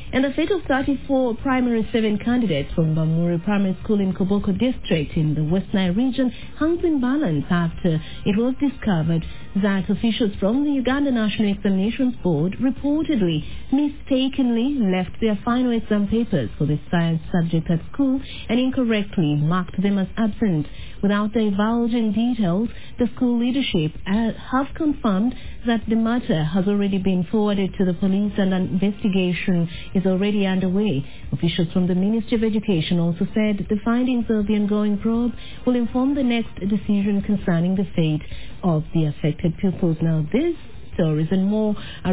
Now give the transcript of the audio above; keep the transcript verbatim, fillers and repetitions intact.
And the fate of thirty-four primary seven candidates from Bamuri Primary School in Koboko District in the West Nile region hangs in balance after it was discovered that officials from the Uganda National Examinations Board reportedly mistakenly left their final exam papers for the science subject at school and incorrectly marked them as absent. Without divulging details, the school leadership have confirmed that the matter has already been forwarded to the police and an investigation is already underway. Officials from the Ministry of Education also said the findings of the ongoing probe will inform the next decision concerning the fate of the affected pupils. Now, these stories and more are